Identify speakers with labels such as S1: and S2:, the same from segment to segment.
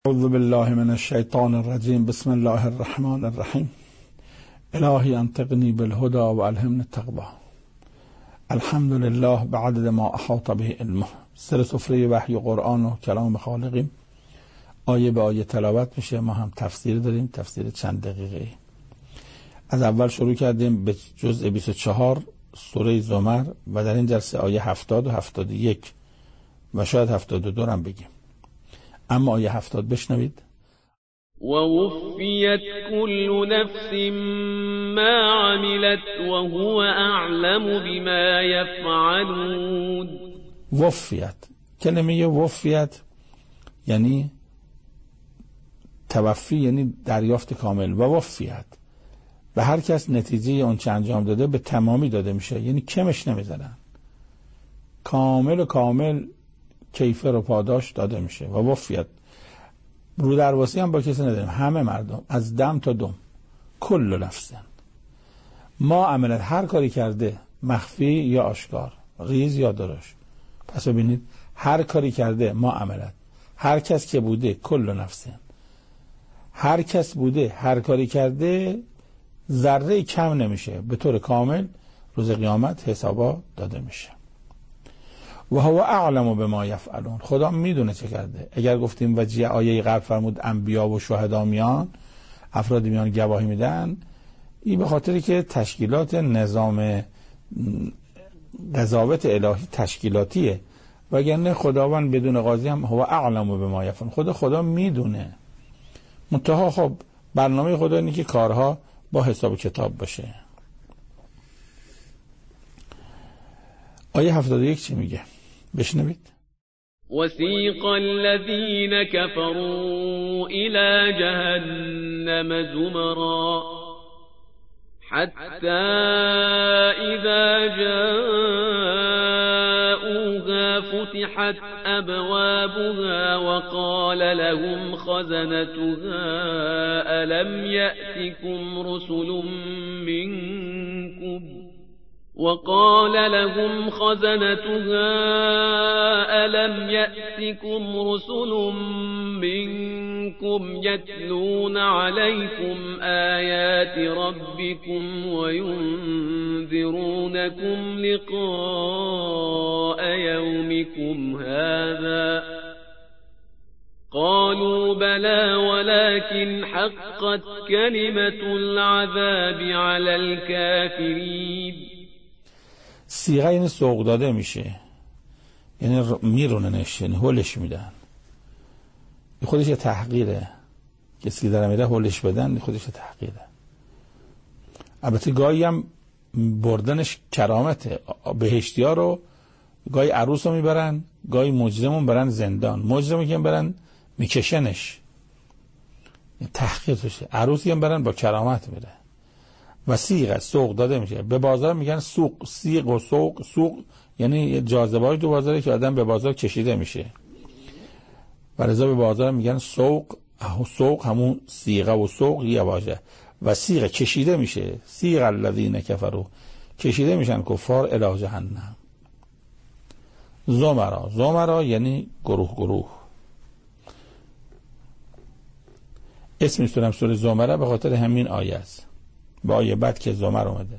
S1: اعوذ بالله من الشیطان الرجیم. بسم الله الرحمن الرحیم. الهی انطقنی بالهدى و الهمنی التقوی. الحمد لله بعدد ما احاط به علمه. سر سفره وحی و قرآن و کلام خالقیم. آیه به آیه تلاوت میشه. ما هم تفسیر داریم، تفسیر چند دقیقه. از اول شروع کردیم به جزء 24 سوره زمر و در این جلسه آیه 70 و 71 و شاید 72 هم بگیم. اما آیه 70 بشنوید.
S2: ووفیت كل نفس ما عملت وهو اعلم بما يفعلون.
S1: وفیت، کلمه وفیت یعنی توفی، یعنی دریافت کامل. و وفیت به هر کس نتیجه اون چه انجام داده به تمامی داده میشه، یعنی کمش نمیزنن، کامل کیفر و پاداش داده میشه. و وفیت رو درواسی هم با کسی نداریم، همه مردم از دم تا دم، کل نفس ما عملت، هر کاری کرده، مخفی یا آشکار، ریز یا درشت. پس ببینید هر کاری کرده ما عملت، هر کس که بوده، کل نفس، هر کس بوده، هر کاری کرده، ذره کم نمیشه، به طور کامل روز قیامت حسابا داده میشه. و هو اعلم بما یفعلون، خدا میدونه چه کرده. اگر گفتیم وجه آیه قبل فرمود انبیا و شهدا میان، افراد میان گواهی میدن، این به خاطری که تشکیلات نظام قضاوت الهی تشکیلاتیه، وگرنه خداوند بدون قاضی هم هو اعلم بما یفعلون، خدا میدونه. منتها خب برنامه خدا اینه که کارها با حساب کتاب باشه. آیه 71 چی میگه؟ بشنوید.
S2: وسیق الذین كفروا إلى جهنم زمرا حتى إذا جاءوها فتحت أبوابها وقال لهم خزنتها ألم يأتكم رسل منكم يتلون عليكم آيات ربكم وينذرونكم لقاء يومكم هذا قالوا بلى ولكن حقت كلمة العذاب على الكافرين.
S1: صیغه یعنی سوق داده میشه، یعنی میروننش، یعنی هولش میدن. خودش یه تحقیره، کسی که داره میره هولش بدن خودش یه تحقیره. البته گاهی هم بردنش کرامته. بهشتی ها رو گاهی عروس رو میبرن، گاهی مجرم برن زندان. مجرمی که برن میکشنش، تحقیر توشه. عروسی هم برن با کرامت میره. و صیغه سوق داده میشه. به بازار میگن سوق، صیغ و سوق. سوق یعنی جاذبه‌ای تو بازاره که آدم به بازار کشیده میشه، و لذا به بازار میگن سوق. سوق همون صیغه و سوق یه واژه. و صیغه کشیده میشه. صیغ الذین کفروا، کشیده میشن کفار الی جهنم. زمرا یعنی گروه. اسم سوره زمره به خاطر همین آیه است. با آیه بعد که زمر اومده،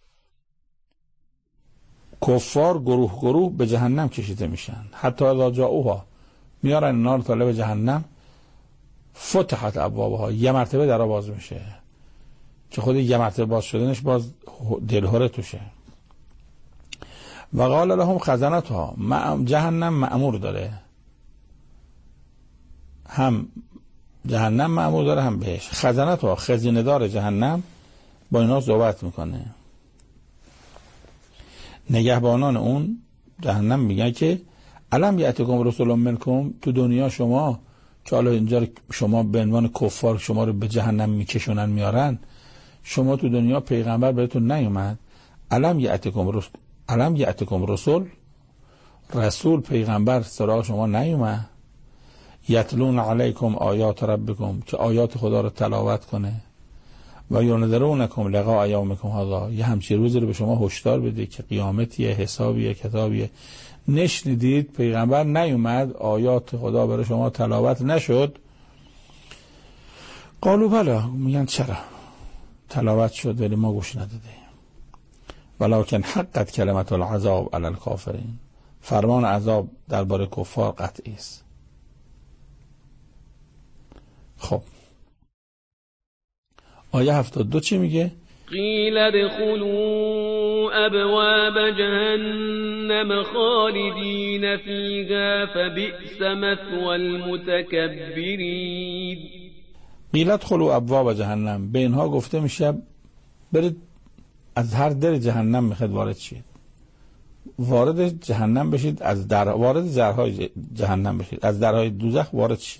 S1: کفار گروه به جهنم کشیده میشن. حتی اذا جاءوها، میارن نار طالب جهنم، فتحت ابوابها، یه مرتبه درا باز میشه، که خود یه مرتبه باز شدنش باز دلهره توشه. و قال لهم خزنتها، جهنم مأمور داره، هم جهنم مأمور داره هم بهش. خزنتها، خزینه دار جهنم با اینا صحبت میکنه. نگهبانان اون جهنم میگن که الم یأتکم رسول منکم، تو دنیا شما که حالا اینجا شما به عنوان کفار شما رو به جهنم میکشونن میارن، شما تو دنیا پیغمبر بهتون نیومد؟ الم یأتکم رسول پیغمبر سراغ شما نیومد؟ یتلون علیکم آیات ربکم، که آیات خدا رو تلاوت کنه. و ینذرونکم لقاء یومکم هذا، یه همچی روزی رو به شما هشدار بده که قیامتیه، حسابیه، کتابیه. نشنیدید؟ پیغمبر نیومد، آیات خدا برای شما تلاوت نشد؟ قالوا بلا، میگن چرا تلاوت شد ولی ما گوش ندادیم. ولکن حقت کلمت العذاب علی الکافرین، فرمان عذاب درباره کفار قطعی است. خب آیه 72 چی میگه؟
S2: قیل ادخلوا ابواب جهنم خالدین فیها فبئس مثوى المتکبرین.
S1: قیل ادخلوا ابواب جهنم، به اینها گفته میشه برید از هر در جهنم میخواد وارد شید، وارد جهنم بشید، از در وارد درهای جهنم بشید، از درهای دوزخ وارد شید.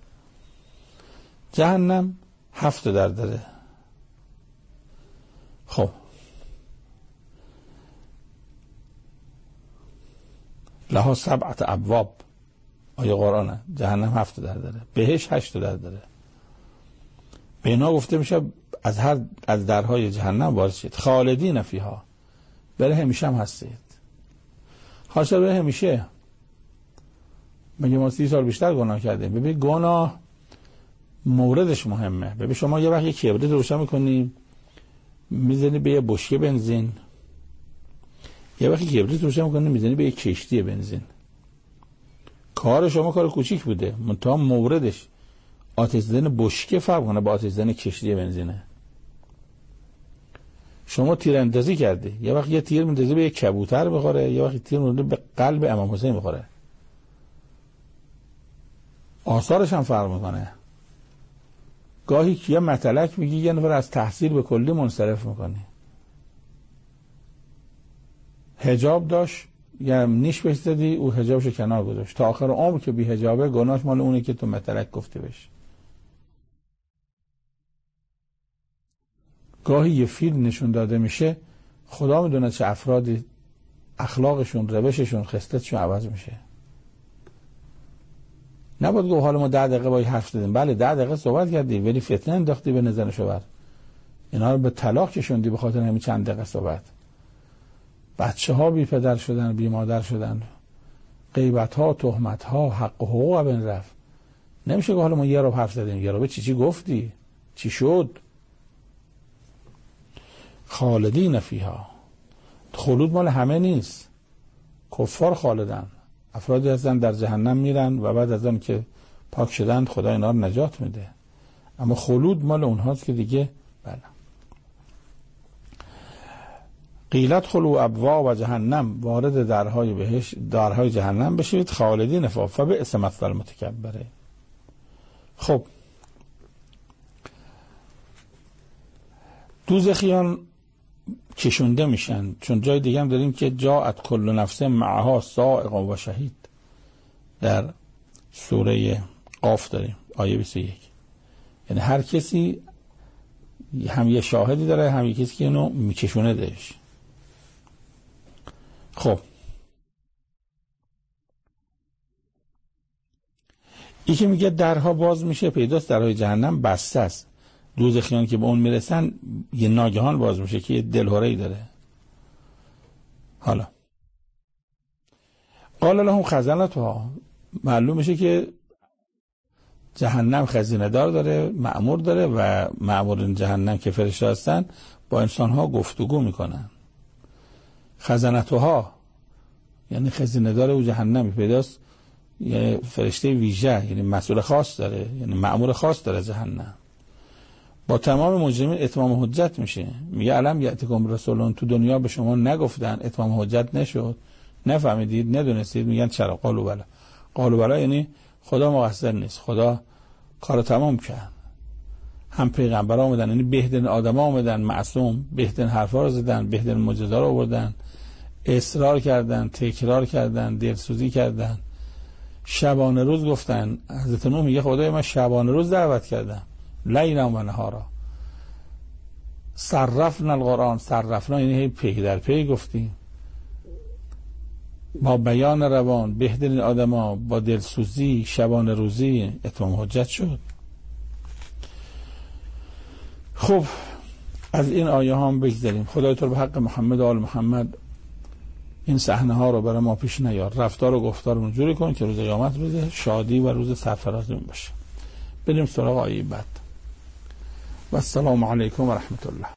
S1: جهنم 7 در داره. خب لها 7 ابواب، آیه قرآنه. جهنم 7 در داره، بهش 8 در داره. به اینا گفته میشه از درهای جهنم وارد شید. خالدین فیها، بره همیشه هم هستید. حاصل بره همیشه. مگه ما 30 سال بیشتر گناه کردیم؟ ببین گناه موردش مهمه. ببین شما یه وقتی کبریت روشن میکنی میزنی به یه بشکه بنزین، یه وقتی کبریت روشن میکنی میزنی به یه کشتی بنزین. کار شما کار کوچیک بوده، منتها موردش آتش زدن بشکه فرق کنه با آتش زدن کشتی بنزینه. شما تیر اندازی کردی، یه وقت یه تیر میندازی به یه کبوتر بخوره، یه وقت تیر میندازی به قلب امام حسین بخوره. آثارش هم فرق میکنه. گاهی یه متلک میگی یه نفر از تحصیل به کلی منصرف میکنی. حجاب داشت یا نیش بهش زدی، او حجابشو کنار گذاشت، تا آخر عمر که بی حجابه گناهش مال اونه که تو متلک گفته بشه. گاهی یه فیلم نشون داده میشه، خدا میدونه چه افرادی اخلاقشون، روششون، خصلتشون عوض میشه. نباید گفت حالا ما 10 دقیقه با حرف زدیم. بله 10 دقیقه صحبت کردی ولی فتنه انداختی به نزن شوهر، اینا رو به طلاق کشوندی به خاطر همین چند دقیقه صحبت. بچه ها بی پدر شدن، بی مادر شدن، غیبت ها، تهمت ها، حق و حقوق بین رفت. نمیشه که حالا ما یه رو حرف زدیم، یه رو به چی گفتی، چی شد. خالدین فیها، خلود مال همه نیست. کفار خالدن، افرادی هستن در جهنم میرن و بعد از اون که پاک شدن خدا اینا رو نجات میده. اما خلود مال اونهاست که دیگه بله. قیلت خلو ابواب جهنم، وارد درهای بهش درهای جهنم بشید. خالدین فیها فبئس مثوى المتکبرین. خب دوزخیان کشونده میشن، چون جای دیگه هم داریم که جاءت کل نفس معها سائق و شهید، در سوره قاف داریم آیه 21. یعنی هر کسی هم یه شاهدی داره، هم یه کسی که اینو میکشونه دهش. خب این که میگه درها باز میشه، پیداست درهای جهنم بسته است. دوزخیان که به اون میرسن یه ناگهان باز میشه که یه دلهره‌ای داره. حالا قال لهم خزنتها، معلوم میشه که جهنم خزینه دار داره، مأمور داره و مأمورین جهنم که فرشته هستن با انسانها گفتگو میکنن. خزنتها یعنی خزینه دار او جهنمی، پیداست یه فرشته ویژه، یعنی مسئول خاص داره، یعنی مأمور خاص داره جهنم. با تمام مجرمین اتمام حجت میشه. میگه الم یأتیکم رسولون، تو دنیا به شما نگفتن، اتمام حجت نشد، نفهمیدید، ندونستید؟ میگن چرا؟ قالوا بلا. قالوا بلا یعنی خدا مقصر نیست، خدا کار تمام کرد. هم پیغمبر آمدن، یعنی بهترین آدم آمدن، معصوم، بهترین حرفا رو زدن، بهترین معجزات رو آوردن، اصرار کردن، تکرار کردن، دلسوزی کردن، شبانه روز گفتن. حضرت نوح میگه خدای من شبانه روز دعوت کردم، لیلا و نهارا. صرفنا القرآن، صرفنا یعنی پی در پی گفتیم، با بیان روان، بهترین آدما، با دلسوزی، شبانه روزی، اتمام حجت شد. خب از این آیه ها هم بگذاریم. خدای تو به حق محمد و آل محمد این صحنه ها رو برای ما پیش نیار، رفتار و گفتارمون جوری کن که روز قیامت روز شادی و روز سرفرازی باشه. بریم سراغ آیه بعد. و السلام علیکم و رحمت الله.